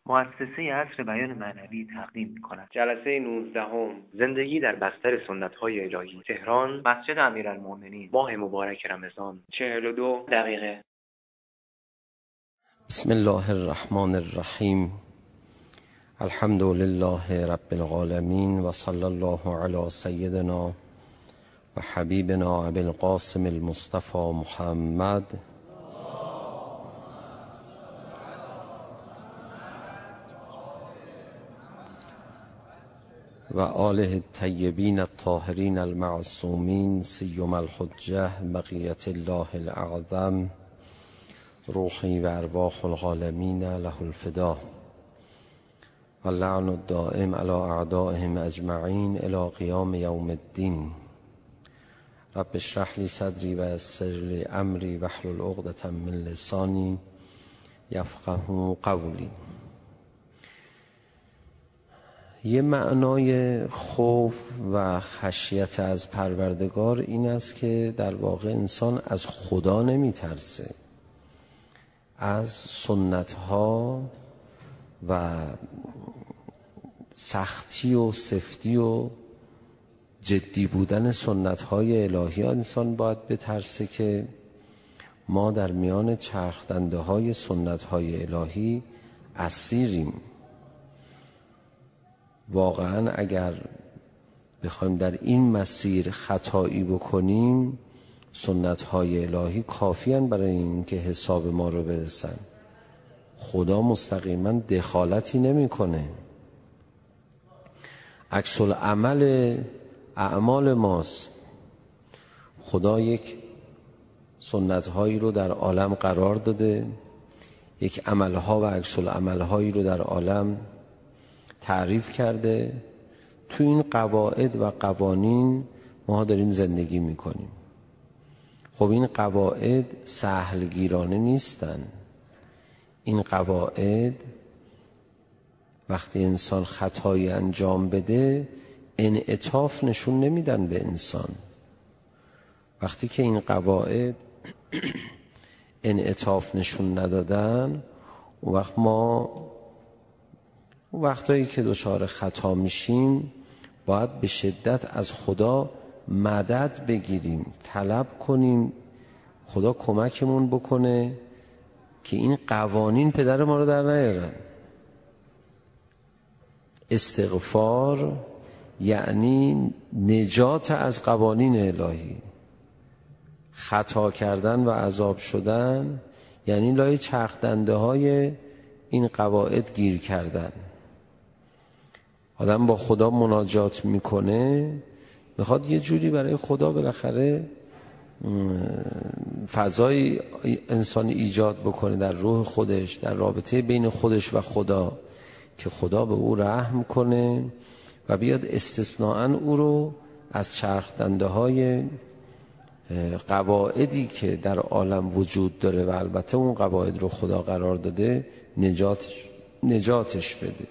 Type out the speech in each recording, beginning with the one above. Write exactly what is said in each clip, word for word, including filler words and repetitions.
مؤسسه عصر بیان معنوی تقدیم می‌کند. جلسه نوزدهم زندگی در بستر سنت‌های الهی، تهران، مسجد امیرالمؤمنین، ماه مبارک رمضان، چهل و دو دقیقه. بسم الله الرحمن الرحیم. الحمد لله رب العالمین و صلی الله علی سیدنا و حبیبنا ابی القاسم المصطفى محمد و آله الطیبین الطاهرین المعصومین سیما الحجة بقیة الله الاعظم روحی و ارواح العالمین له الفدا و اللعن الدائم علی اعدائهم اجمعین الی قیام یوم الدین. رب اشرح لی صدری و یسر لی امری واحلل عقدة من لسانی یفقهوا قولی. یه معنای خوف و خشیت از پروردگار این است که در واقع انسان از خدا نمی ترسه، از سنت‌ها و سختی و سفتی و جدی بودن سنت‌های الهی انسان باید بترسه که ما در میان چرخدنده‌های سنت‌های الهی اسیریم. واقعا اگر بخوایم در این مسیر خطایی بکنیم، سنت‌های الهی کافیاً برای این که حساب ما رو برسن. خدا مستقیما دخالتی نمی‌کنه. عکس العمل اعمال ماست. خدا یک سنت‌هایی رو در عالم قرار داده، یک عمل‌ها و عکس العمل‌هایی رو در عالم تعریف کرده. تو این قواعد و قوانین ما داریم زندگی میکنیم. خب این قواعد سهلگیرانه نیستن. این قواعد وقتی انسان خطایی انجام بده انعطاف نشون نمیدن به انسان. وقتی که این قواعد انعطاف نشون ندادن، اون وقت ما اون وقتایی که دچار خطا میشیم باید به شدت از خدا مدد بگیریم، طلب کنیم خدا کمکمون بکنه که این قوانین پدر ما رو در نیارن. استغفار یعنی نجات از قوانین الهی. خطا کردن و عذاب شدن یعنی لای چرخدنده های این قواعد گیر کردن. آدم با خدا مناجات میکنه، میخواد یه جوری برای خدا بالاخره فضای انسان ایجاد بکنه در روح خودش، در رابطه بین خودش و خدا، که خدا به او رحم کنه و بیاد استثناءً او رو از چرخدنده های قواعدی که در عالم وجود داره و البته اون قواعد رو خدا قرار داده نجاتش, نجاتش بده.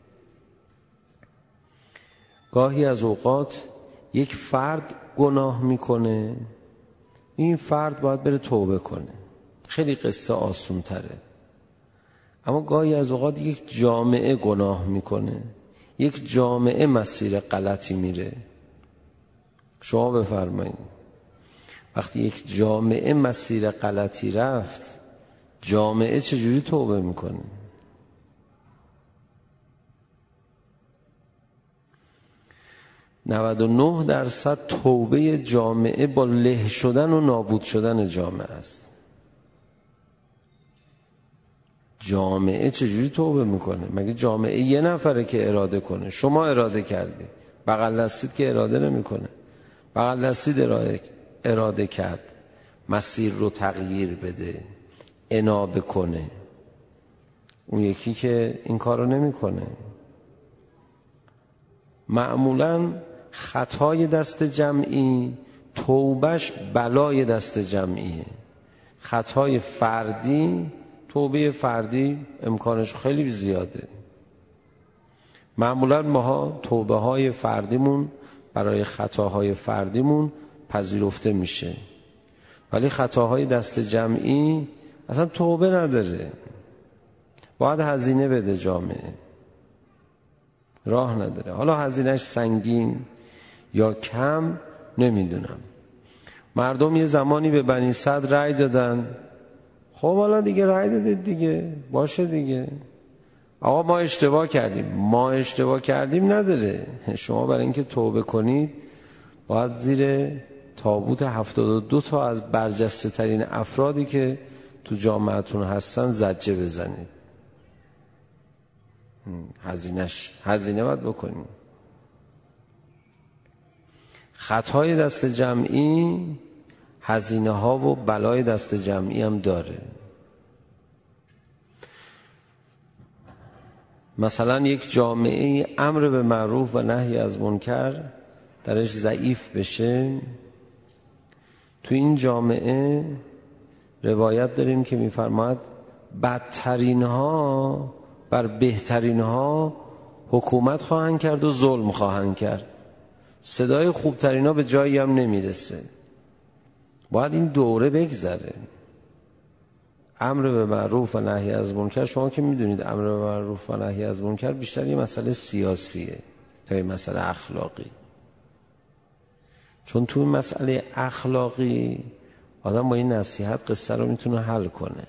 گاهی از اوقات یک فرد گناه میکنه، این فرد باید بره توبه کنه، خیلی قصه آسون تره. اما گاهی از اوقات یک جامعه گناه میکنه، یک جامعه مسیر غلطی میره. شما بفرمایید وقتی یک جامعه مسیر غلطی رفت، جامعه چجوری توبه میکنه؟ نود و نه درصد توبه جامعه با له شدن و نابود شدن جامعه است. جامعه چجوری توبه میکنه؟ مگه جامعه یه نفره که اراده کنه؟ شما اراده کردی، بغل دستید که اراده نمیکنه. بغل دستید اراده, اراده کرد مسیر رو تغییر بده، انابه کنه. اون یکی که این کار رو نمیکنه. معمولاً خطای دست جمعی توبهش بلای دست جمعیه. خطای فردی توبه فردی امکانش خیلی زیاده. معمولاً ماها توبه های فردیمون برای خطاهای فردیمون پذیرفته میشه، ولی خطاهای دست جمعی اصلا توبه نداره. باید هزینه بده جامعه، راه نداره. حالا هزینهش سنگین یا کم نمیدونم. مردم یه زمانی به بنی صدر رأی دادن، خب حالا دیگه رأی دادید دیگه، باشه دیگه. آقا ما اشتباه کردیم، ما اشتباه کردیم نداره. شما برای اینکه توبه کنید باید زیر تابوت هفتاد و دو تا از برجسته ترین افرادی که تو جامعتون هستن زجه بزنید. هزینهش هزینه باید بکنیم. خطای دست جمعی هزینه ها و بلای دست جمعی هم داره. مثلا یک جامعه امر به معروف و نهی از منکر درش ضعیف بشه، تو این جامعه روایت داریم که میفرماید بدترین ها بر بهترین ها حکومت خواهند کرد و ظلم خواهند کرد. صدای خوبترین ها به جایی هم نمیرسه. باید این دوره بگذره. امر به معروف و نهی از منکر، شما که میدونید امر به معروف و نهی از منکر بیشتر یه مسئله سیاسیه تا یه مسئله اخلاقی. چون تو این مسئله اخلاقی آدم با این نصیحت قصه رو میتونه حل کنه.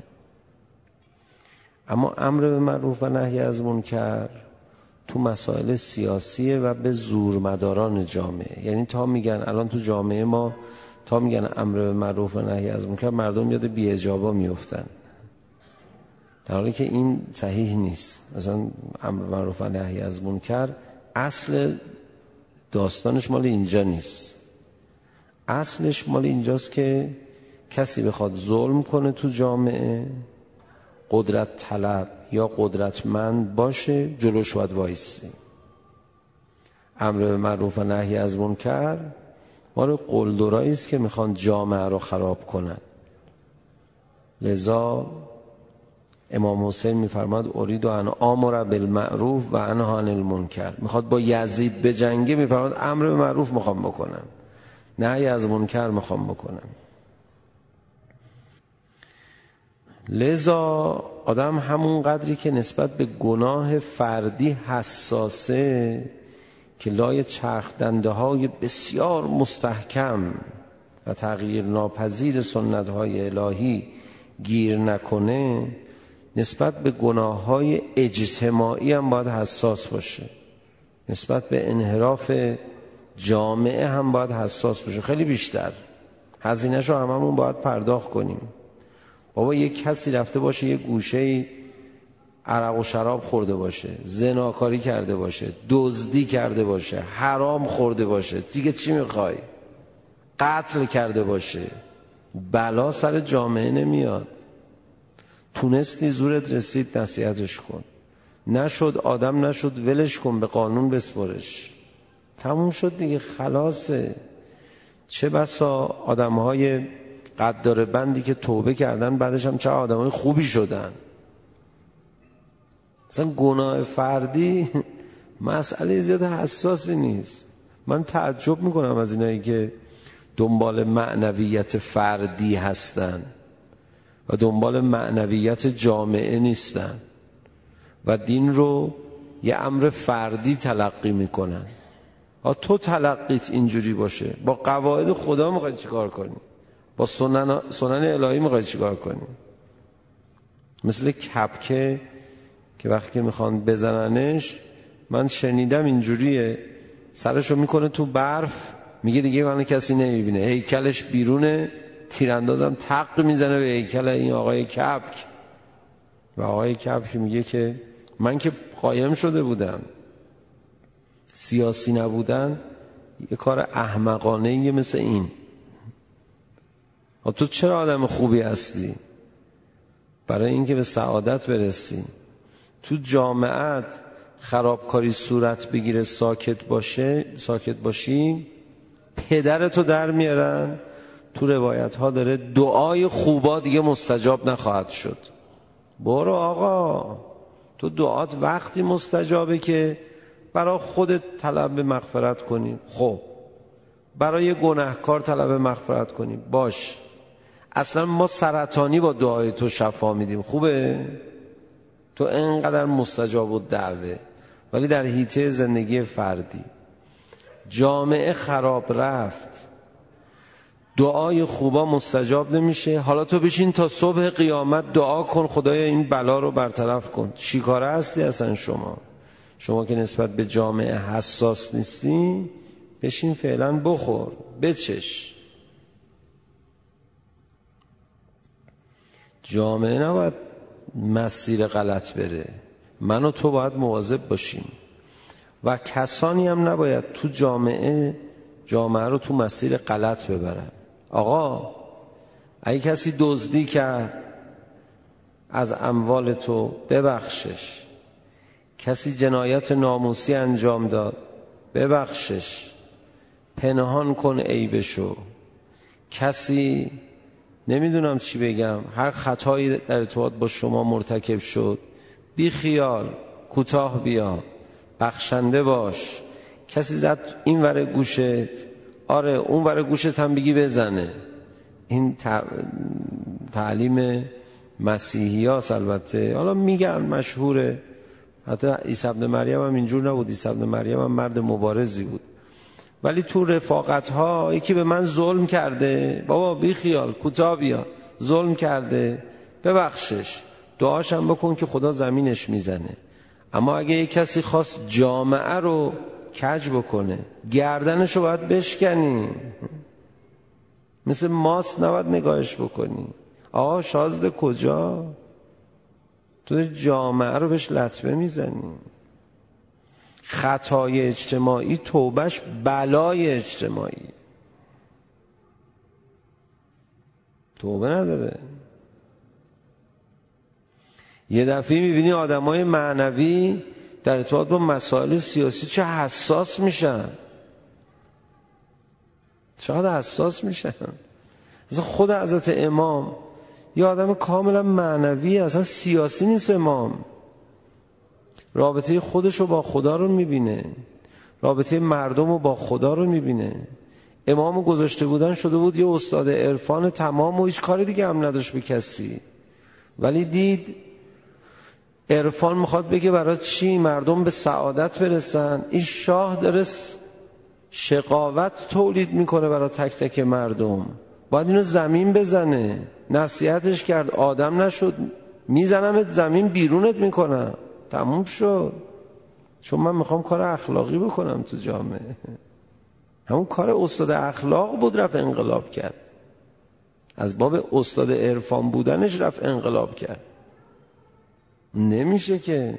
اما امر به معروف و نهی از منکر تو مسائل سیاسیه و به زورمداران جامعه. یعنی تا میگن الان تو جامعه ما تا میگن امر به معروف و نهی از منکر، مردم یاد بی اجابا میافتن، در حالی که این صحیح نیست. مثلا امر به معروف و نهی از منکر اصل داستانش مال اینجا نیست. اصلش مال اینجاست که کسی بخواد ظلم کنه تو جامعه، قدرت طلب یا قدرتمند باشه، جلوش باید وایسی. امر به معروف و نهی از منکر مال قلدرایی است که میخوان جامعه رو خراب کنن. لذا امام حسین میفرماد اريد ان آمر بالمعروف و انهی عن المنکر. میخواد با یزید بجنگه، میفرماد امر به معروف میخوام بکنم، نهی از منکر میخوام بکنم. لذا آدم همون قدری که نسبت به گناه فردی حساسه که لای چرخ دنده های بسیار مستحکم و تغییر ناپذیر سنت های الهی گیر نکنه، نسبت به گناه های اجتماعی هم باید حساس باشه. نسبت به انحراف جامعه هم باید حساس باشه، خیلی بیشتر. هزینه‌شو هممون باید پرداخت کنیم. بابا یک کسی رفته باشه یه گوشه عرق و شراب خورده باشه، زناکاری کرده باشه، دزدی کرده باشه، حرام خورده باشه، دیگه چی میخوای؟ قتل کرده باشه، بلا سر جامعه نمیاد. تونستی زورت رسید نصیحتش کن، نشد آدم نشد ولش کن، به قانون بسپرش، تموم شد دیگه، خلاصه. چه بسا آدمهای قدار بندی که توبه کردن بعدش هم چه آدمهای خوبی شدن. مثلا گناه فردی مسئله زیاد حساسی نیست. من تعجب میکنم از اینایی که دنبال معنویت فردی هستن و دنبال معنویت جامعه نیستن و دین رو یه امر فردی تلقی میکنن. تو تلقیت اینجوری باشه، با قواعد خدا میخوای چیکار کنی؟ با سنن, سنن الهی میخوای چیکار کنی؟ مثل کپکه که وقتی که میخوان بزننش، من شنیدم اینجوریه، سرشو میکنه تو برف، میگه دیگه منو کسی نمیبینه، هیکلش بیرونه، تیراندازم تق میزنه به هیکل این آقای کپک و آقای کپک میگه که من که قایم شده بودم، سیاسی نبودن یه کار احمقانه یه مثل این. تو چرا آدم خوبی هستی؟ برای اینکه به سعادت برسی. تو جامعت خرابکاری صورت بگیره، ساکت باشه، ساکت باشی، پدرتو در میارن. تو روایت ها داره دعای خوبا دیگه مستجاب نخواهد شد. برو آقا، تو دعات وقتی مستجابه که برای خودت طلب مغفرت کنی، خب برای گناهکار طلب مغفرت کنی، باش. اصلا ما سرطانی با دعای تو شفا میدیم، خوبه؟ تو انقدر مستجاب الدعوه، ولی در حیطه زندگی فردی جامعه خراب رفت، دعای خوبا مستجاب نمیشه. حالا تو بشین تا صبح قیامت دعا کن خدایا این بلا رو برطرف کن. چی کاره هستی اصلا شما؟ شما که نسبت به جامعه حساس نیستی، بشین فعلا بخور بچش. جامعه نباید مسیر غلط بره، من و تو باید مواظب باشیم و کسانی هم نباید تو جامعه جامعه رو تو مسیر غلط ببرن. آقا اگه کسی دزدی کرد از اموال تو ببخشش، کسی جنایت ناموسی انجام داد ببخشش، پنهان کن عیبشو. کسی نمیدونم چی بگم، هر خطایی در ارتباط با شما مرتکب شد بی خیال، کوتاه بیا، بخشنده باش. کسی زد این ور گوشت، آره اون ور گوشت هم بگی بزنه. این تعلیم مسیحی هاست البته، حالا میگن مشهوره. حتی عیسی ابن مریم هم اینجور نبود، عیسی ابن مریم هم مرد مبارزی بود، ولی تو رفاقت ها یکی به من ظلم کرده، بابا بی خیال، کوتاه بیا، ظلم کرده ببخشش، دعاشم بکن که خدا زمینش میزنه. اما اگه یک کسی خواست جامعه رو کج بکنه، گردنشو باید بشکنی، مثل ماست نباید نگاهش بکنی. آقا شازده کجا؟ تو جامعه رو بهش لطمه میزنی. خطای اجتماعی توبهش بلای اجتماعی، توبه نداره. یه دفعه میبینی آدمای معنوی در ارتباط با مسائل سیاسی چه حساس میشن، چقدر حساس میشن. مثلا خود حضرت امام یه آدم کاملا معنوی، اصلا سیاسی نیست. امام رابطه خودش رو با خدا رو میبینه، رابطه مردم رو با خدا رو میبینه. امامو گذاشته بودن شده بود یه استاد عرفان تمام و هیچ کاری دیگه هم نداشت به کسی، ولی دید عرفان میخواد بگه برای چی مردم به سعادت برسن، این شاه داره شقاوت تولید میکنه برای تک تک مردم، باید اینو زمین بزنه. نصیحتش کرد، آدم نشد میزنمت زمین بیرونت میکنم، تموم شد. چون من میخوام کار اخلاقی بکنم تو جامعه. همون کار استاد اخلاق بود، رفت انقلاب کرد. از باب استاد عرفان بودنش رفت انقلاب کرد. نمیشه که.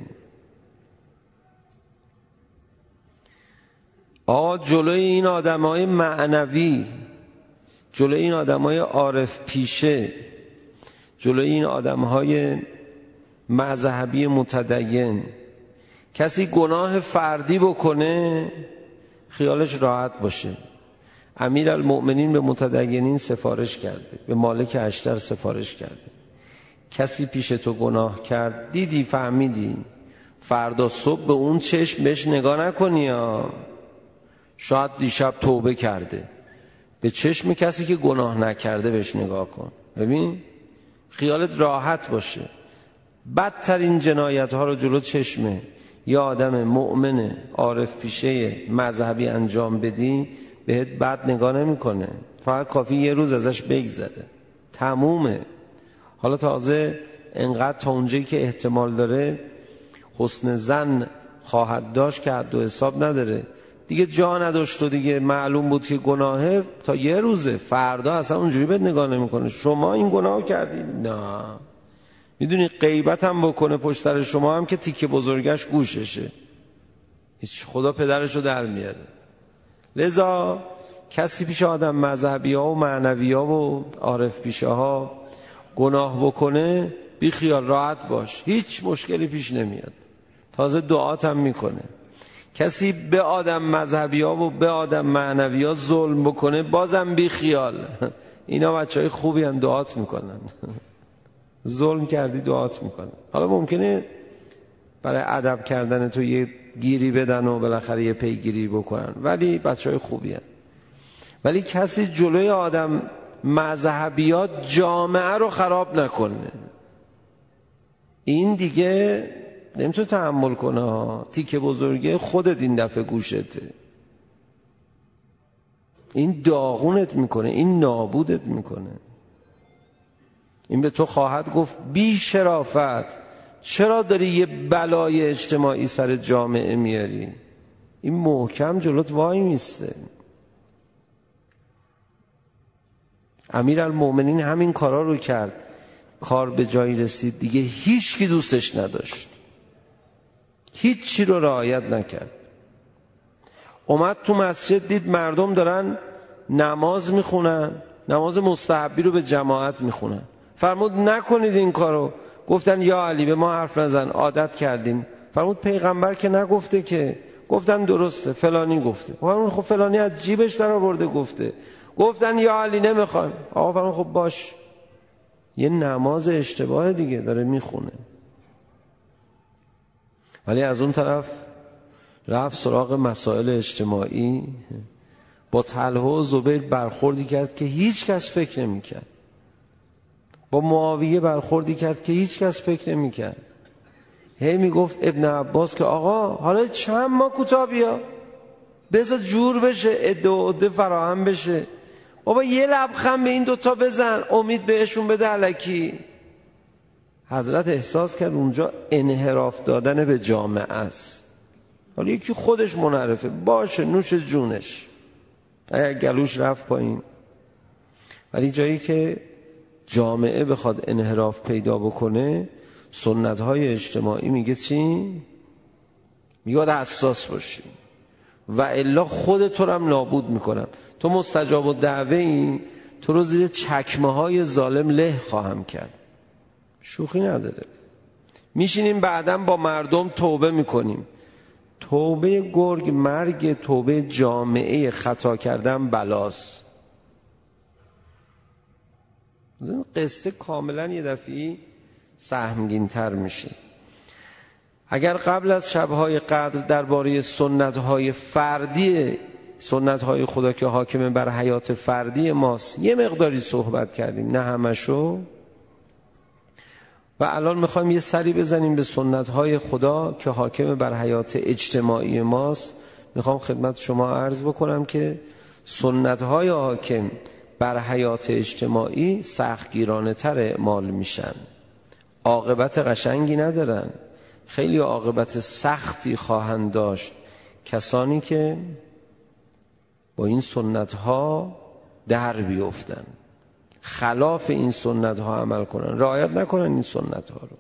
آقا جلوی این آدمای معنوی، جلوی این آدمای عارف پیشه، جلوی این آدمهای مذهبی متدین، کسی گناه فردی بکنه خیالش راحت باشه. امیرالمؤمنین به متدینین سفارش کرده، به مالک اشتر سفارش کرده، کسی پیش تو گناه کرد، دیدی فهمیدی، فردا صبح به اون چشم بهش نگاه نکنی ها. شاید دیشب توبه کرده، به چشم کسی که گناه نکرده بهش نگاه کن، ببین خیالت راحت باشه. بدترین جنایت ها رو جلو چشمه یا آدم مؤمن عارف پیشه مذهبی انجام بدی، بهت بد نگاه نمی کنه، فقط کافی یه روز ازش بگذره، تمومه. حالا تازه انقدر تا اونجایی که احتمال داره حسن ظن خواهد داشت که حد و حساب نداره. دیگه جا نداشت و دیگه معلوم بود که گناهه، تا یه روزه، فردا اصلا اونجوری بهت نگاه نمیکنه. شما این گناهو کردی؟ نه. میدونی غیبت هم بکنه پشت سر شما هم که تیکه بزرگش گوششه، هیچ، خدا پدرشو در میاره. لذا کسی پیش آدم مذهبی ها و معنوی ها و عارف پیشه ها گناه بکنه، بی خیال راحت باش، هیچ مشکلی پیش نمیاد، تازه دعات هم میکنه. کسی به آدم مذهبی ها و به آدم معنوی ها ظلم بکنه، بازم بی خیال، اینا بچه های خوبی هم دعات میکنن. ظلم کردی دعات میکنن. حالا ممکنه برای ادب کردن تو یه گیری بدن و بالاخره یه پیگیری بکنن، ولی بچه های خوبی هم. ولی کسی جلوی آدم مذهبیات جامعه رو خراب نکنه. این دیگه نمیتونه تحمل کنه. تیکه بزرگه خودت این دفعه گوشته، این داغونت میکنه، این نابودت میکنه. این به تو خواهد گفت بی شرافت، چرا داری یه بلای اجتماعی سر جامعه میاری؟ این محکم جلوت وای میسته. امیرالمومنین همین کارا رو کرد، کار به جایی رسید دیگه هیچ کی دوستش نداشت، هیچ چی رو رعایت نکرد. اومد تو مسجد دید مردم دارن نماز میخونن، نماز مستحبی رو به جماعت میخونن، فرمود نکنید این کارو. گفتن یا علی به ما حرف نزن، عادت کردیم. فرمود پیغمبر که نگفته که. گفتن درسته، فلانی گفته. فرمود خب فلانی از جیبش در آورده گفته. گفتن یا علی نمیخوایم. آقا فرمود خب باش، یه نماز اشتباه دیگه داره میخونه. ولی از اون طرف رفت سراغ مسائل اجتماعی، با طلحه و زبیر برخوردی کرد که هیچ کس فکر نمی کرد. با معاویه برخوردی کرد که هیچ کس فکر نمی کرد. هی می گفت ابن عباس که آقا حالا چند ماه کوتاه بیا، بذار جور بشه، عده و عده فراهم بشه. بابا یه لبخند به این دوتا بزن، امید بهشون بده الکی. حضرت احساس کرد اونجا انحراف دادن به جامعه است. حالا یکی خودش منحرفه، باشه نوش جونش، اگر گلوش رفت پایین. ولی جایی که جامعه بخواد انحراف پیدا بکنه، سنت های اجتماعی میگه چی؟ میگه باید حساس باشی و الا خود تو رو هم نابود میکنم. تو مستجاب الدعوه ای، تو رو زیر چکمه های ظالم له خواهم کرد. شوخی نداره. میشینیم بعدم با مردم توبه میکنیم. توبه گرگ مرگ، توبه جامعه خطا کردن بلاست. قصه کاملا یه دفعی سهمگین تر میشه. اگر قبل از شبهای قدر درباره سنت‌های فردی، سنت‌های خدا که حاکم بر حیات فردی ماست، یه مقداری صحبت کردیم، نه همشو، و الان میخوایم یه سری بزنیم به سنت‌های خدا که حاکم بر حیات اجتماعی ماست. میخوام خدمت شما عرض بکنم که سنت‌های حاکم بر حیات اجتماعی سختگیرانه تر اعمال میشن، عاقبت قشنگی ندارن، خیلی عاقبت سختی خواهند داشت کسانی که با این سنت‌ها در بیفتن، خلاف این سنت‌ها عمل کنن، رعایت نکنن این سنت‌ها رو.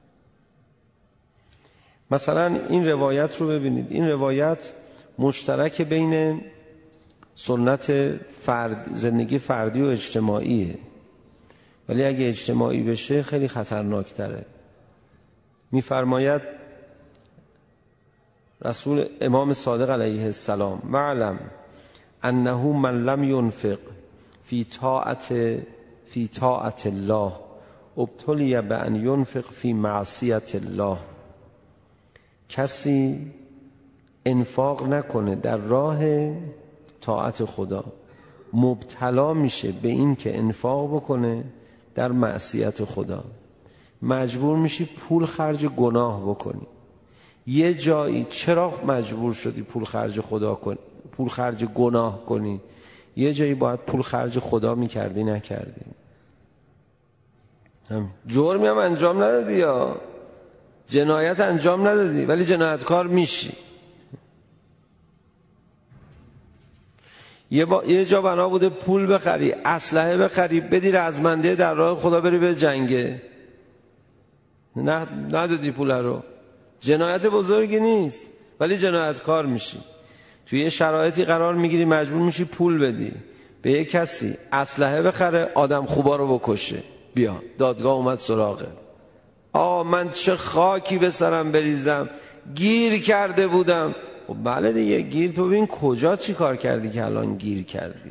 مثلا این روایت رو ببینید، این روایت مشترک بین سنت فرد، زندگی فردی و اجتماعیه، ولی اگه اجتماعی بشه خیلی خطرناکتره. میفرماید رسول امام صادق علیه السلام: معلم انه من لم ينفق فی طاعت فی طاعت الله ابتلی بان ينفق فی معصیت الله. کسی انفاق نکنه در راه طاعت خدا، مبتلا میشه به این که انفاق بکنه در معصیت خدا. مجبور میشی پول خرج گناه بکنی. یه جایی چرا مجبور شدی پول خرج خدا کنی، پول خرج گناه کنی؟ یه جایی باید پول خرج خدا میکردی نکردی. هم جرمی هم انجام ندادی یا جنایت انجام ندادی ولی جنایتکار میشی. یه, با... یه جا بنا بوده پول بخری، اسلحه بخری، بدی رزمنده در راه خدا بری به جنگه، نه ندادی پول رو. جنایت بزرگی نیست ولی جنایتکار میشی. توی یه شرایطی قرار میگیری مجبور میشی پول بدی به یه کسی، اسلحه بخره، آدم خوبا رو بکشه. بیا دادگاه اومد سراغه. آه من چه خاکی به سرم بریزم، گیر کرده بودم. خب بله دیگه گیر، تو ببین کجا چی کار کردی که الان گیر کردی.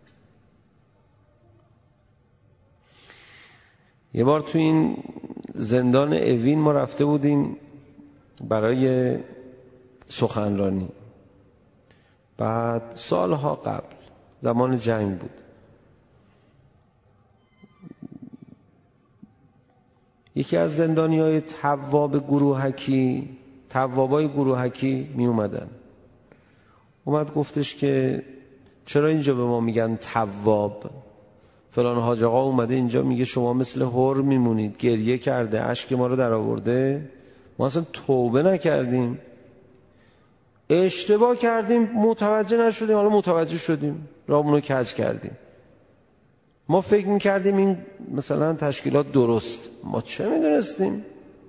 یه بار تو این زندان اوین ما رفته بودیم برای سخنرانی، بعد سالها قبل زمان جنگ بود. یکی از زندانیای تواب گروهکی توابای گروهکی می اومدن، اومد گفتش که چرا اینجا به ما میگن تواب؟ فلان حاج آقا اومده اینجا میگه شما مثل هر میمونید، گریه کرده، اشک ما رو در آورده، ما اصلا توبه نکردیم، اشتباه کردیم، متوجه نشدیم، حالا متوجه شدیم، رامونو کج کردیم. ما فکر میکردیم این مثلا تشکیلات درست، ما چه میدونستیم؟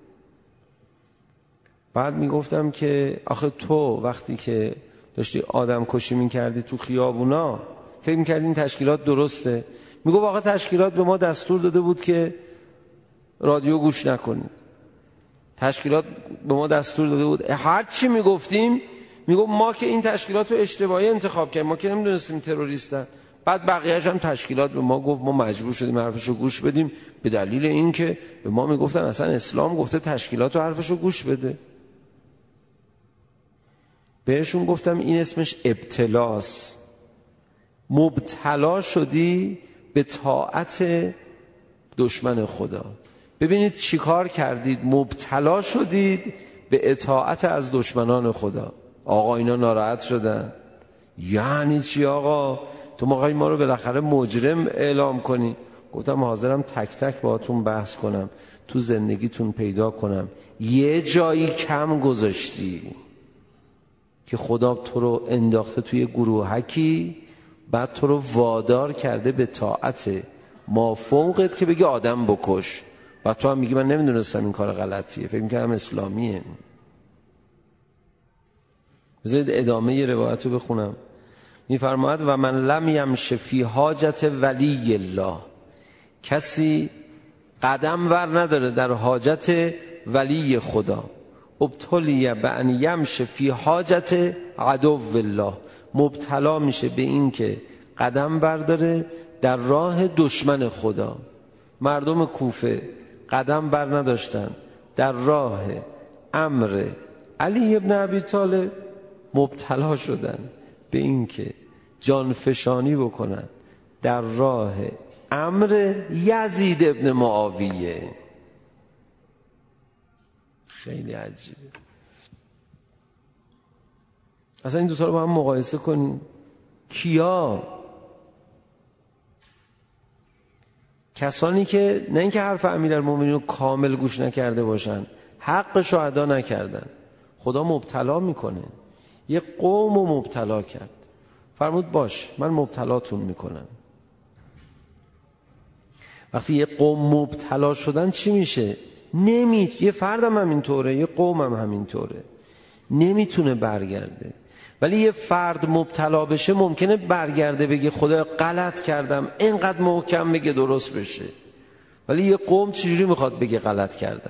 بعد میگفتم که آخه تو وقتی که داشتی آدم کشی میکردی تو خیابونا فکر میکردی این تشکیلات درسته؟ میگو واقعا تشکیلات به ما دستور داده بود که رادیو گوش نکنید، تشکیلات به ما دستور داده بود هر چی میگفتیم، میگو ما که این تشکیلات رو اشتباهی انتخاب کردیم، ما که نمیدونستیم تروریستن. بعد بقیه‌اش هم تشکیلات به ما گفت، ما مجبور شدیم حرفشو گوش بدیم به دلیل اینکه به ما میگفتن اصلا اسلام گفته تشکیلات رو حرفشو گوش بده. بهشون گفتم این اسمش ابتلاست، مبتلا شدی به طاعت دشمن خدا. ببینید چی کار کردید، مبتلا شدید به اطاعت از دشمنان خدا. آقا اینا ناراحت شدن. یعنی چی آقا؟ تو موقعی ما رو بالاخره مجرم اعلام کنی؟ گفتم حاضرم تک تک باهاتون بحث کنم، تو زندگیتون پیدا کنم یه جایی کم گذاشتی که خدا تو رو انداخته توی گروهکی، بعد تو رو وادار کرده به طاعت ما فوقت که بگی آدم بکش، و تو هم میگی من نمیدونستم این کار غلطیه، فکر میکنم اسلامیه. بذارید ادامه یه روایت رو بخونم. میفرماید و من لم یمش فی حاجت ولی الله، کسی قدم ور نداره در حاجت ولی خدا، ابتلی به ان یمش فی حاجت عدو الله، مبتلا میشه به این که قدم برداره در راه دشمن خدا. مردم کوفه قدم بر نداشتن در راه امر علی ابن ابی طالب، مبتلا شدن به این که جانفشانی بکنن در راه امر یزید ابن معاویه. خیلی عجیبه. اصلا این دوتا رو با هم مقایسه کنیم. کیا؟ کسانی که نه اینکه حرف امیرالمومنین رو کامل گوش نکرده باشن، حقش رو ادا نکردن، خدا مبتلا میکنه. یه قوم رو مبتلا کرد، فرمود باش من مبتلاتون میکنم. وقتی یه قوم مبتلا شدن چی میشه؟ نمی یه فردم همینطوره، یه قومم همینطوره، نمیتونه برگرده. ولی یه فرد مبتلا بشه ممکنه برگرده بگه خدا غلط کردم، اینقدر محکم بگه درست بشه. ولی یه قوم چجوری میخواد بگه غلط کردم؟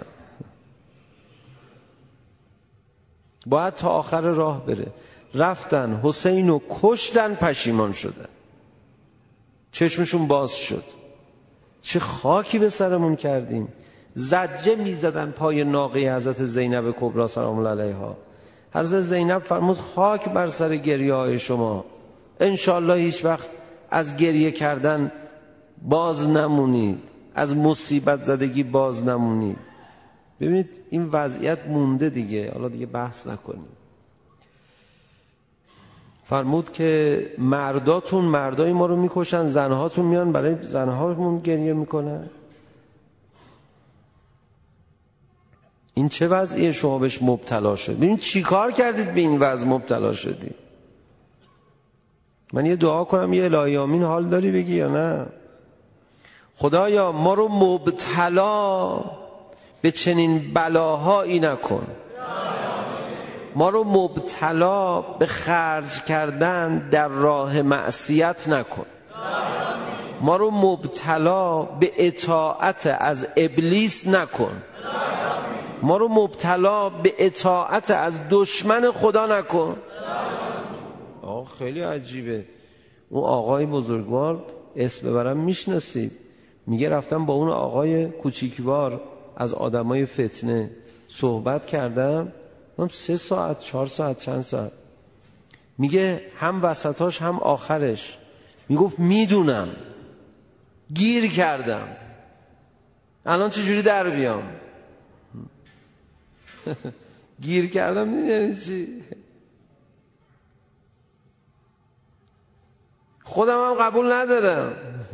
باید تا آخر راه بره. رفتن حسین رو کشتن، پشیمان شدن، چشمشون باز شد. چه خاکی به سرمون کردیم. زجه میزدن پای ناقه حضرت زینب کبرا سلام الله علیها. حضرت زینب فرمود خاک بر سر گریه های شما، انشالله هیچ وقت از گریه کردن باز نمونید، از مصیبت زدگی باز نمونید. ببینید این وضعیت مونده دیگه، حالا دیگه بحث نکنیم. فرمود که مرداتون مردای ما رو میکشن، زنهاتون میان برای زنهامون گریه میکنن. این چه وضعیه شما بهش مبتلا شد؟ ببین چی کار کردید به این وضع مبتلا شدید. من یه دعا کنم یه الهی آمین حال داری بگی یا نه؟ خدایا ما رو مبتلا به چنین بلاهایی نکن، ما رو مبتلا به خرج کردن در راه معصیت نکن، ما رو مبتلا به اطاعت از ابلیس نکن، ما رو مبتلا به اطاعت از دشمن خدا نکن. آه خیلی عجیبه. اون آقای بزرگوار اسم ببرم میشناسید، میگه رفتم با اون آقای کوچیکوار از آدمای فتنه صحبت کردم، من سه ساعت چهار ساعت چند ساعت، میگه هم وسطاش هم آخرش، میگفت میدونم گیر کردم، الان چجوری در بیام؟ گیر کردم. یعنی چی؟ خودم هم قبول ندارم،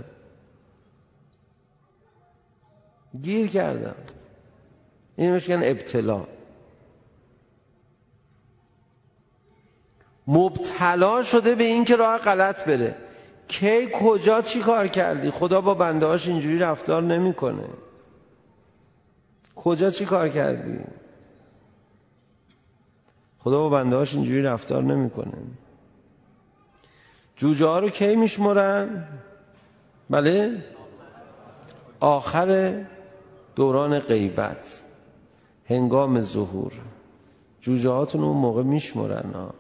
گیر کردم. این میگن ابتلا. مبتلا شده به این که راه غلط بره. کی کجا چی کار کردی؟ خدا با بنده هاش اینجوری رفتار نمیکنه. کجا چی کار کردی؟ خدا با بنده هاش اینجوری رفتار نمیکنه. جوجه ها رو کی میشمرن؟ بله، آخر دوران غیبت، هنگام ظهور. جوجه هاتون اون موقع میشمرن ها.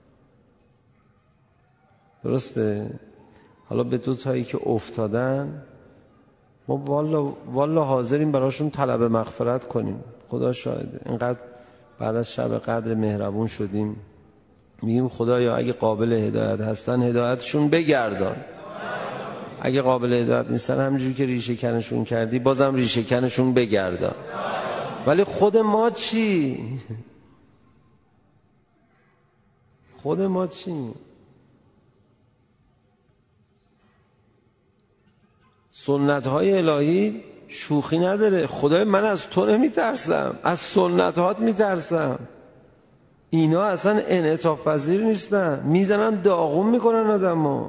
درسته؟ حالا به دو تایی که افتادن ما والا والا حاضریم براشون طلب مغفرت کنیم. خدا شاهده اینقدر بعد از شب قدر مهربون شدیم، میگیم خدایا اگه قابل هدایت هستن هدایتشون بگردان، اگه قابل هدایت نیستن همینجوری که ریشه کنشون کردی بازم ریشه کنشون بگردان. ولی خود ما چی؟ خود ما چی؟ سنت های الهی شوخی نداره. خدای من از تو نمیترسم، از سنت هات میترسم. اینا اصلا انعطاف پذیر نیستن، میزنن داغون میکنن آدمو.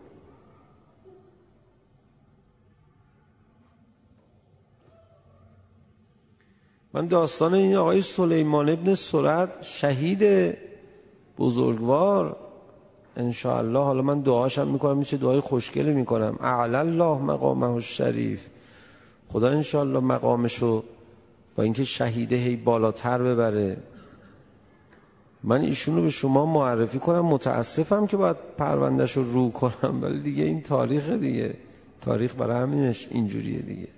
من داستان این آقای سلیمان ابن سرد شهید بزرگوار انشاءالله، حالا من دعاشم میکنم، میشه دعای خوشگلی میکنم، اعلی الله مقامه الشریف. خدا انشاءالله مقامشو با اینکه شهیده هی بالاتر ببره. من ایشونو به شما معرفی کنم، متاسفم که باید پروندهشو رو کنم، ولی دیگه این تاریخ دیگه، تاریخ برای همینش اینجوریه دیگه.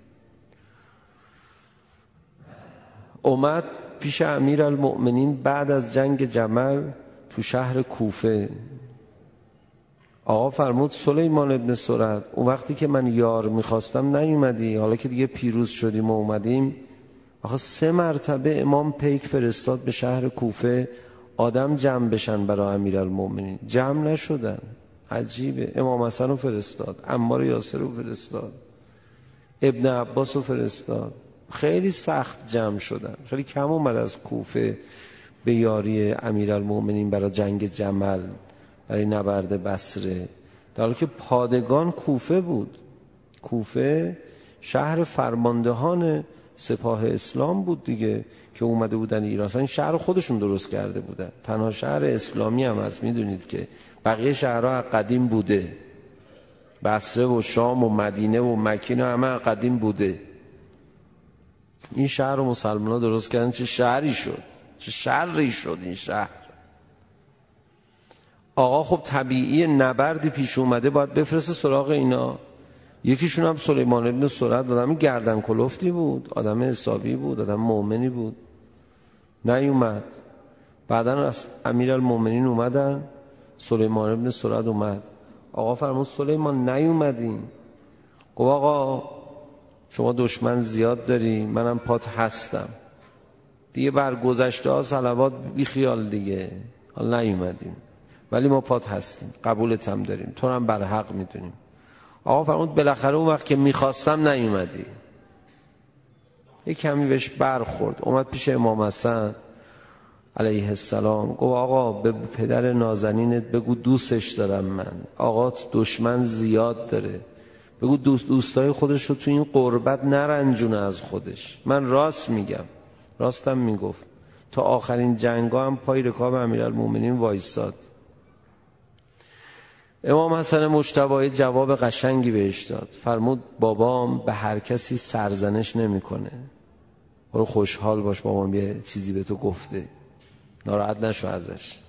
اومد پیش امیرالمؤمنین بعد از جنگ جمل تو شهر کوفه. آقا فرمود سلیمان ابن سرد اون وقتی که من یار میخواستم نیومدی، حالا که دیگه پیروز شدیم و اومدیم. آخه سه مرتبه امام پیک فرستاد به شهر کوفه آدم جمع بشن برای امیرالمؤمنین، جمع نشدن. عجیبه. امام حسن رو فرستاد، عمار یاسر رو فرستاد، ابن عباس رو فرستاد. خیلی سخت جمع شدن، خیلی کم اومد از کوفه به یاری امیرالمؤمنین برای جنگ جمل، برای نبرد بصره، در حالی که پادگان کوفه بود. کوفه شهر فرماندهان سپاه اسلام بود دیگه که اومده بودن ایران. اصلا شهر خودشون درست کرده بودن، تنها شهر اسلامی هم هست. میدونید که بقیه شهرها قدیم بوده، بصره و شام و مدینه و مکه همه قدیم بوده. این شهر رو مسلمان ها درست کردن. چه شهری شد، چه شهری شد این شهر. آقا خب طبیعی نبردی پیش اومده باید بفرسته سراغ اینا. یکیشون هم سلیمان ابن سرد، آدم گردن کلفتی بود، آدم حسابی بود، آدم مؤمنی بود. نیومد. بعدن از امیرالمؤمنین اومدن، سلیمان ابن سرد اومد. آقا فرمود سلیمان نیومدین. گفت آقا شما دشمن زیاد داری، منم پات هستم دیگه، بر گذشته ها صلوات بی خیال دیگه، حالا نیومدیم ولی ما پات هستیم، قبولت هم داریم، تو هم بر حق میدونیم. آقا فرمود بالاخره اون وقت که میخواستم نیومدی. یک کمی بهش برخورد، اومد پیش امام حسن علیه السلام. گفت آقا به پدر نازنینت بگو دوستش دارم من، آقا دشمن زیاد داره، بگو دوست دوستای خودش رو تو این قربت نرنجونه از خودش. من راست میگم، راستم میگفت. تا آخرین جنگا هم پای رکاب امیرالمؤمنین وایساد. امام حسن مجتبی جواب قشنگی بهش داد. فرمود بابام به هر کسی سرزنش نمیکنه، برو خوشحال باش بابام یه چیزی به تو گفته، ناراحت نشو ازش.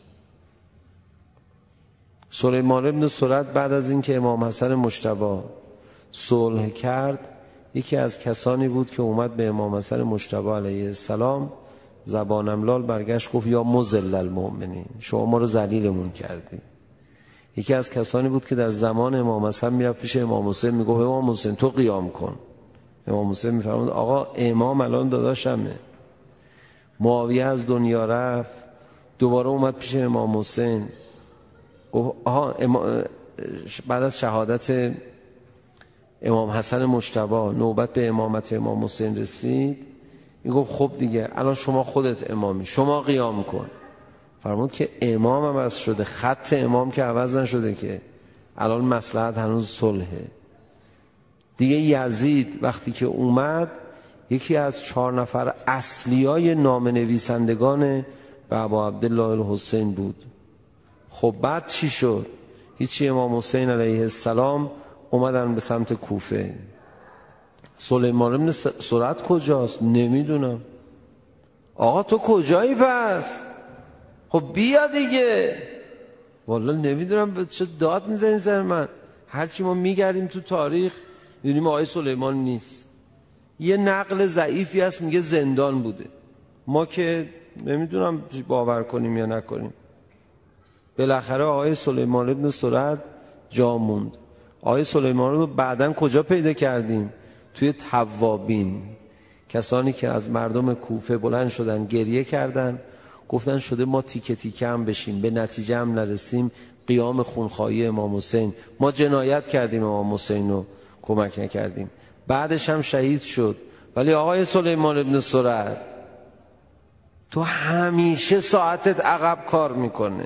سلیمان ابن سرد بعد از اینکه امام حسن مجتبی صلح کرد، یکی از کسانی بود که اومد به امام حسن مجتبی علیه السلام زبانم لال برگشت گفت یا مذل المؤمنین، شما ما رو ذلیلمون کردی. یکی از کسانی بود که در زمان امام حسن میرفت پیش امام حسین میگفت امام حسین تو قیام کن. امام حسین میفرمود آقا امام الان داداشمه. معاویه از دنیا رفت، دوباره اومد پیش امام حسین گفت آها امام بعد از شهادت امام حسن مجتبی نوبت به امامت امام حسین رسید، این گفت خب دیگه الان شما خودت امامی، شما قیام کن. فرمود که امام هم عوض شده، خط امام که عوض نشده، که الان مصلحت هنوز صلحه. دیگه یزید وقتی که اومد یکی از چهار نفر اصلیای نامه نویسندگان به ابا عبدالله الحسین بود. خب بعد چی شد؟ هیچی، امام حسین علیه السلام اومدن به سمت کوفه. سلیمان بن سرد کجاست؟ نمیدونم. آقا تو کجایی پس؟ خب بیا دیگه. والا نمیدونم چه داد میزنی سر من. هرچی ما میگردیم تو تاریخ میدونیم آقای سلیمان نیست. یه نقل ضعیفی هست میگه زندان بوده. ما که نمیدونم باور کنیم یا نکنیم. بالاخره آقای سلیمان بن سرد جا موند. آقای سلیمان رو بعدن کجا پیدا کردیم؟ توی توابین. کسانی که از مردم کوفه بلند شدن گریه کردن، گفتن شده ما تیکه تیکه هم بشیم، به نتیجه هم نرسیم، قیام خونخواهی امام حسین، ما جنایت کردیم، امام حسین رو کمک نکردیم. بعدش هم شهید شد. ولی آقای سلیمان بن سرد تو همیشه ساعتت عقب کار میکنه.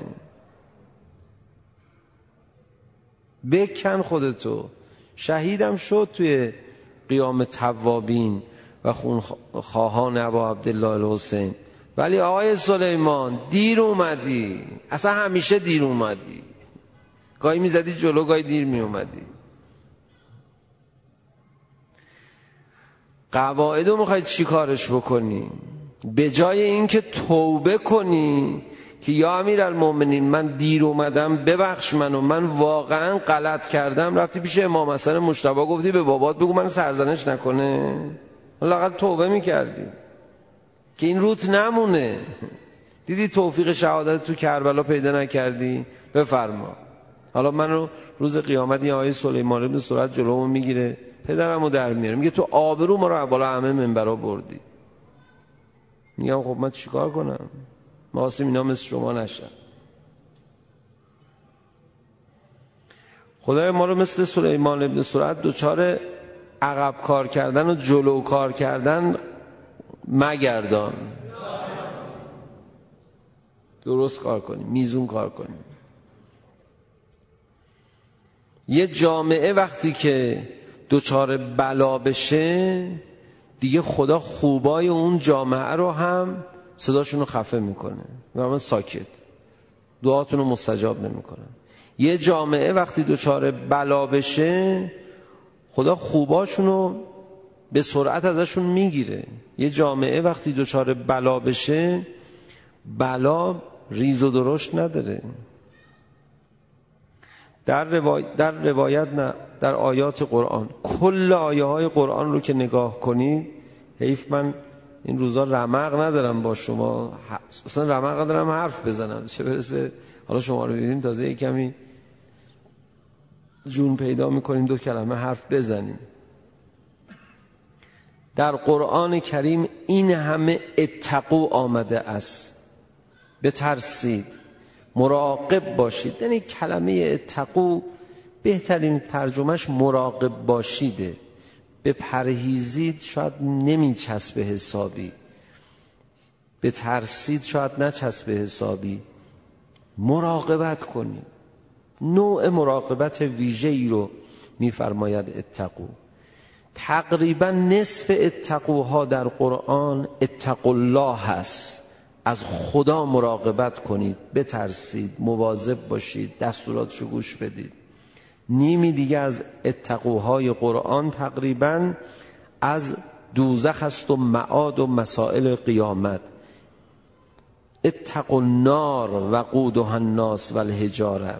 بکن خودتو. شهیدم شد توی قیام توابین و خونخواهان ابا عبدالله الحسین. ولی آقای سلیمان دیر اومدی، اصلا همیشه دیر اومدی. گاهی میزدی جلو، گاهی دیر میومدی. قواعدو میخوای چی کارش بکنی؟ به جای اینکه توبه کنی که یا امیرالمومنین من دیر اومدم ببخش منو، من واقعا غلط کردم، رفتی پیش امام حسن مجتبی گفتی به بابات بگو من سرزنش نکنه، لااقل توبه میکردی که این روت نمونه. دیدی توفیق شهادت تو کربلا پیدا نکردی؟ بفرما. حالا منو روز قیامت این آیه سلیمان بن سرد جلومو میگیره، پدرمو در میاره، میگه تو آبرو ما رو بالا همه منبرا بردی. میگم خب من چیکار کنم؟ واسه اینا مثل شما نشن. خدای ما رو مثل سلیمان بن سرد دوچار عقب کار کردن و جلو کار کردن مگردان. درست کار کنیم، میزون کار کنیم. یه جامعه وقتی که دوچار بلا بشه دیگه خدا خوبای اون جامعه رو هم صداشون رو خفه میکنه، من ساکت، دعاتون رو مستجاب نمیکنن. یه جامعه وقتی دوچار بلا بشه خدا خوباشون رو به سرعت ازشون میگیره. یه جامعه وقتی دوچار بلا بشه بلا ریز و درشت نداره. در, روای... در روایت نه، در آیات قرآن، کل آیه های قرآن رو که نگاه کنید، حیف من این روزا رمق ندارم با شما، اصلا رمق ندارم حرف بزنم، چه برسه حالا شما رو ببینیم تازه یک کمی جون پیدا میکنیم دو کلمه حرف بزنیم. در قرآن کریم این همه اتقوا آمده است، بترسید، مراقب باشید. یعنی کلمه اتقوا بهترین ترجمهش مراقب باشیده. به پرهیزید شاید نمی چسبه حسابی، به ترسید شاید نچسبه حسابی. مراقبت کنید. نوع مراقبت ویژه‌ای رو می‌فرماید اتقوا. تقریبا نصف اتقوها در قرآن اتقوا الله هست. از خدا مراقبت کنید، بترسید، مواظب باشید، دستوراتشو گوش بدید. نیمی دیگه از اتقوهای قرآن تقریبا از دوزخ است و معاد و مسائل قیامت. اتقوا النار وقودها الناس والحجاره،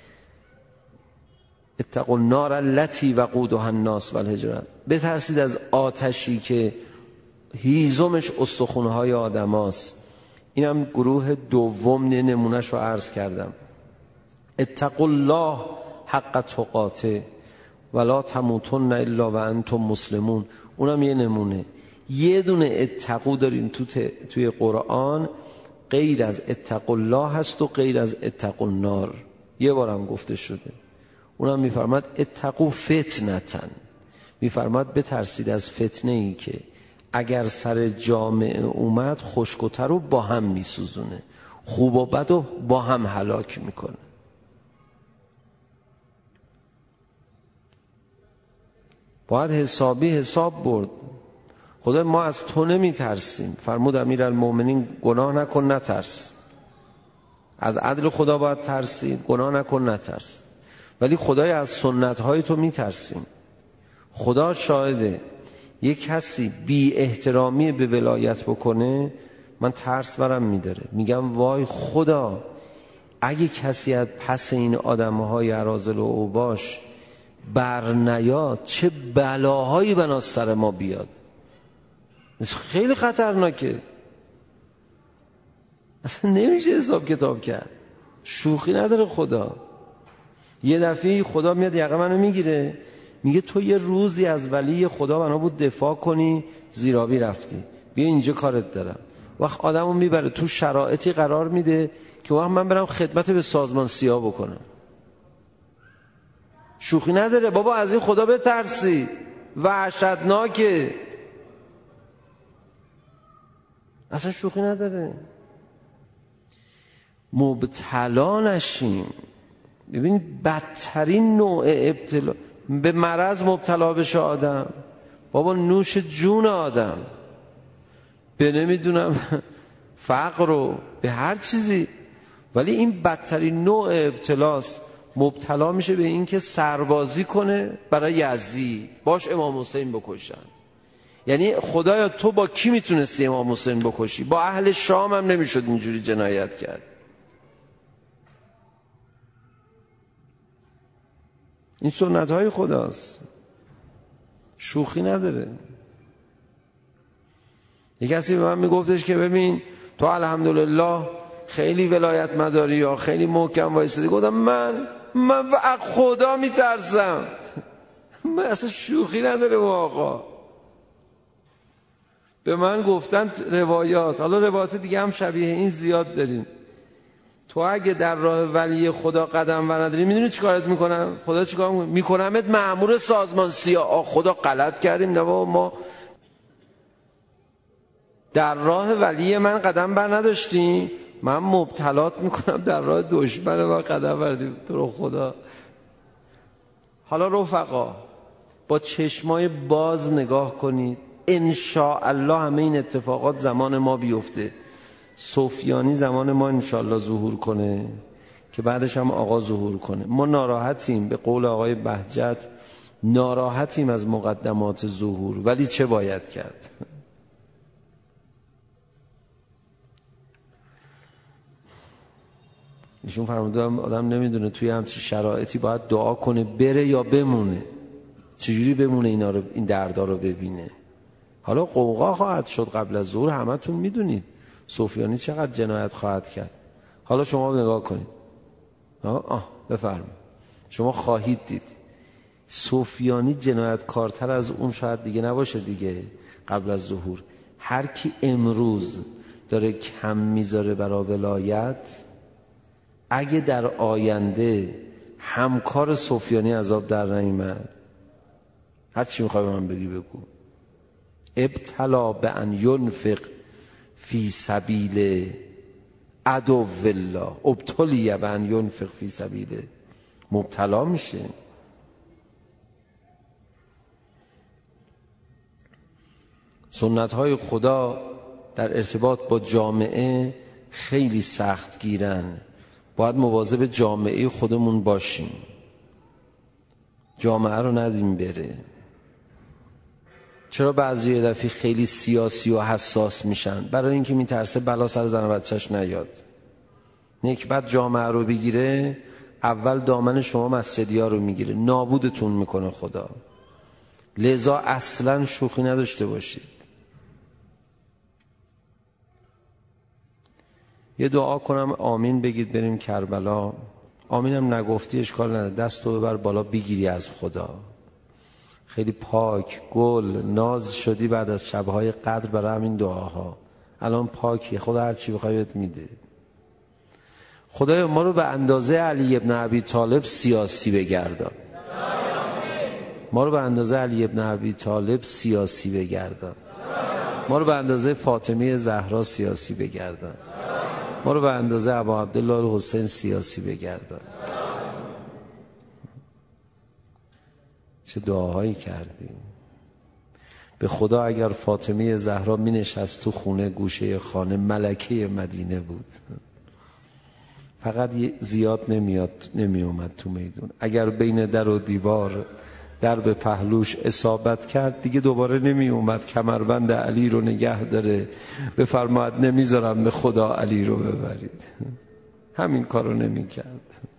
اتقوا النار التي وقودها الناس والحجاره. بترسید از آتشی که هیزمش استخوان‌های آدماست. اینم گروه دوم نمونهش رو عرض کردم. اتقوا الله حق تقاته ولا تموتن الا وانتم مسلمون. اونم یه نمونه. یه دونه اتقوا داریم تو ت... توی قرآن، غیر از اتقوا الله هست و غیر از اتقوا النار. یه بارم گفته شده. اونم میفرماد اتقوا فتنتن، میفرماد بترسید از فتنه ای که اگر سر جامعه اومد خشک و تر رو با هم میسوزونه، خوب و بد رو با هم هلاک میکنه. باید حسابی حساب برد. خدا ما از تو نمی ترسیم. فرمود امیرالمومنین گناه نکن نترس. از عدل خدا باید ترسید، گناه نکن نترس. ولی خدای از سنت‌های تو می ترسیم. خدا شاهده یک کسی بی احترامی به ولایت بکنه من ترس برم میداره. میگم وای خدا اگه کسی از پس این آدم‌های اراذل و اوباش بر نیاد چه بلاهایی بنا سر ما بیاد. خیلی خطرناکه، اصلا نمیشه حساب کتاب کرد. شوخی نداره خدا. یه دفعه خدا میاد یقه منو میگیره میگه تو یه روزی از ولی خدا بنا بود دفاع کنی زیرابی رفتی، بیا اینجا کارت دارم. وقت آدمو میبره تو شرایطی قرار میده که وقت من برم خدمت به سازمان سیاه بکنم. شوخی نداره بابا، از این خدا بترسی، وحشتناکه، اصلا شوخی نداره. مبتلا نشیم. ببینید بدترین نوع ابتلا به مرض مبتلا بشه آدم، بابا نوش جون آدم، به نمیدونم فقر رو به هر چیزی. ولی این بدترین نوع ابتلاست. مبتلا میشه به این که سربازی کنه برای یزید، باش امام حسین بکشن. یعنی خدایا تو با کی میتونستی امام حسین بکشی؟ با اهل شام هم نمیشد اینجوری جنایت کرد. این سنت های خداست، شوخی نداره. یک کسی به من میگفتش که ببین تو الحمدلله خیلی ولایت مداری یا خیلی محکم وایسادی. گفتم من من خدا میترسم. من اصلا شوخی نداره با آقا. به من گفتن روایات، حالا روایات دیگه هم شبیه این زیاد داریم. تو اگه در راه ولی خدا قدم برداری میدونی چیکارت میکنم؟ خدا چیکار میکنه؟ میکنمت مأمور سازمان سیاه. خدا غلط کردیم نه بابا، ما در راه ولی من قدم بر نداشتیم، من مبتلات میکنم در راه دشمن ما قدم بردیم. تو رو خدا. حالا رفقا با چشمای باز نگاه کنید، ان شاء الله همه این اتفاقات زمان ما بیفته. سفیانی زمان ما ان شاء الله ظهور کنه که بعدش هم آقا ظهور کنه. ما ناراحتیم، به قول آقای بهجت ناراحتیم از مقدمات ظهور، ولی چه باید کرد؟ ایشون فرمودن آدم نمیدونه توی همچین شرایطی باید دعا کنه بره یا بمونه. چجوری بمونه اینا رو، این دردا رو ببینه؟ حالا قوقا خواهد شد قبل از ظهور، همتون میدونید سفیانی چقدر جنایت خواهد کرد. حالا شما نگاه کنید. آه, آه بفرمایید. شما خواهید دید سفیانی جنایتکارتر از اون شاید دیگه نباشه دیگه قبل از ظهور. هر کی امروز داره کم میذاره برای ولایت، اگه در آینده همکار سفیانی عذاب در نیامد، هر چی میخوای به من بگی بگو. ابتلا به ان ینفق فی سبیل عدو الله، ابتلی به ان ینفق فی سبیل، مبتلا میشه. سنت های خدا در ارتباط با جامعه خیلی سخت گیرن. باید مواظب جامعه خودمون باشیم، جامعه رو ندیم بره. چرا بعضی یه دفعه خیلی سیاسی و حساس میشن؟ برای اینکه میترسه بلا سر زن و بچهش نیاد. نکبت جامعه رو بگیره، اول دامن شما مسجدی ها رو میگیره، نابودتون میکنه خدا. لذا اصلا شوخی نداشته باشید. یه دعا کنم آمین بگید بریم کربلا. آمینم نگفتی اشکال نداره، دستو ببر بالا بگیری از خدا. خیلی پاک، گل، ناز شدی بعد از شبهای قدر برای همین دعاها. الان پاکی، خدا هر چی بخوای بهت میده. خدایا ما رو به اندازه علی ابن ابی طالب سیاسی بگردان. ما رو به اندازه علی ابن ابی طالب سیاسی بگردان. ما رو به اندازه فاطمه زهرا سیاسی بگردان. ما رو به اندازه ابا عبدالله الحسین سیاسی بگردان. چه دعاهایی کردیم. به خدا اگر فاطمه زهرا می نشست تو خونه گوشه خانه، ملکه مدینه بود. فقط زیاد نمیاد نمی اومد تو میدون. اگر بین در و دیوار در به پهلوش اصابت کرد دیگه دوباره نمی اومد کمربند علی رو نگه داره بفرماید نمیذارم به خدا علی رو ببرید. همین کارو نمی کرد.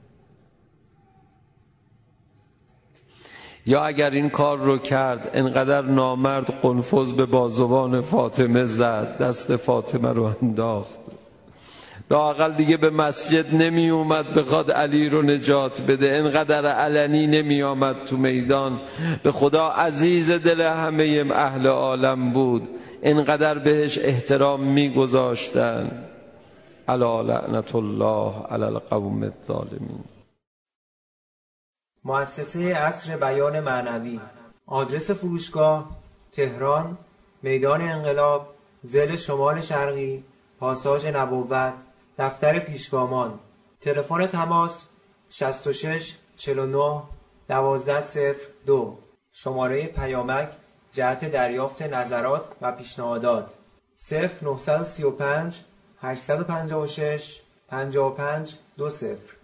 یا اگر این کار رو کرد انقدر نامرد قنفذ به بازوان فاطمه زد، دست فاطمه رو انداخت، لااقل دیگه به مسجد نمی اومد بخواد علی رو نجات بده، انقدر علنی نمی آمد تو میدان. به خدا عزیز دل همه اهل عالم بود، انقدر بهش احترام می گذاشتن. الا لعنت الله علی القوم الظالمین. مؤسسه عصر بیان معنوی. آدرس فروشگاه: تهران، میدان انقلاب، ضلع شمال شرقی، پاساژ نبوت، دفتر پیشگامان. تلفن تماس: شصت و شش چهل و نه دوازده صفر دو. شماره پیامک جهت دریافت نظرات و پیشنهادات: صفر نه سه پنج هشت پنج شش پنج پنج دو صفر.